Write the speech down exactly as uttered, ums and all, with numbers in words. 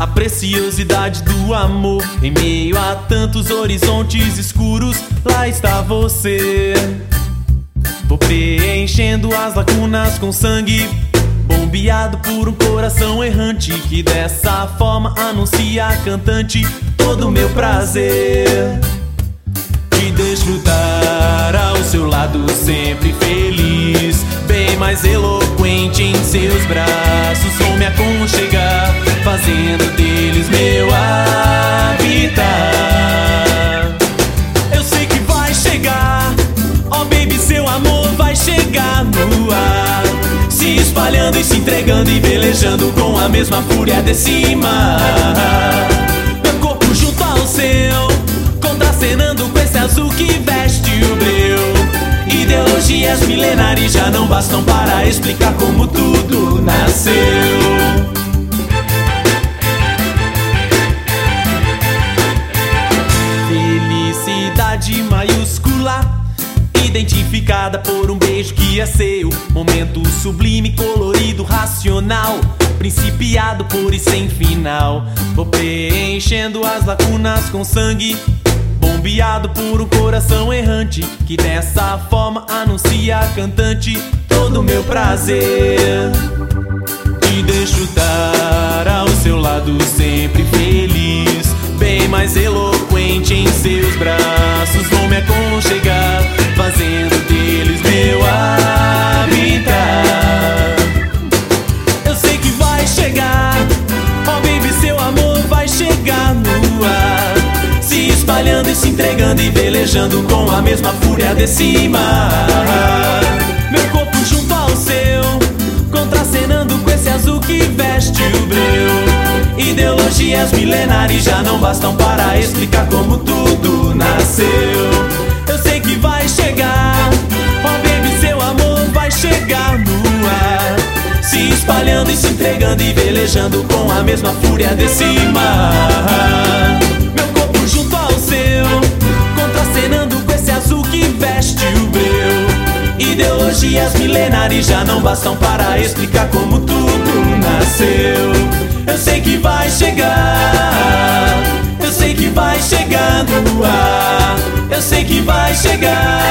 a preciosidade do amor. Em meio a tantos horizontes escuros, lá está você. Vou preenchendo as lacunas com sangue, bombeado por um coração errante, que dessa forma anuncia a cantante todo o meu prazer de desfrutar ao seu lado, sempre feliz, bem mais eloquente em seus braços. Vou me aconchegar, fazendo deles meu habitat. Eu sei que vai chegar, oh baby, seu amor vai chegar no ar, se espalhando e se entregando e velejando com a mesma fúria desse mar. Meu corpo junto ao seu, contracenando com esse azul que veste o breu. Ideologias milenares já não bastam para explicar como tudo nasceu. Felicidade maiúscula, identificada por um beijo que é seu. Momento sublime, colorido, racional, principiado por e sem final. Vou preenchendo as lacunas com sangue, bombeado por um coração errante, que dessa forma anuncia a cantante todo o meu prazer de desfrutar ao seu lado, sempre feliz, bem mais eloquente em seus braços. Vou me aconchegar, fazendo deles meu habitat. Eu sei que vai chegar, oh baby, seu amor vai chegar no ar, se espalhando e se entregando e velejando com a mesma fúria desse mar. Meu corpo junto ao seu, contracenando com esse azul que veste o breu. Ideologias milenares já não bastam para explicar como tudo nasceu. Eu sei que vai chegar, oh baby, seu amor vai chegar no ar, se espalhando e se entregando e velejando com a mesma fúria desse mar. Meu corpo junto ao seu, contracenando com esse azul que veste o breu. Ideologias milenares já não bastam para explicar como tudo nasceu. Eu sei que vai chegar, eu sei que vai chegar no ar, eu sei que vai chegar.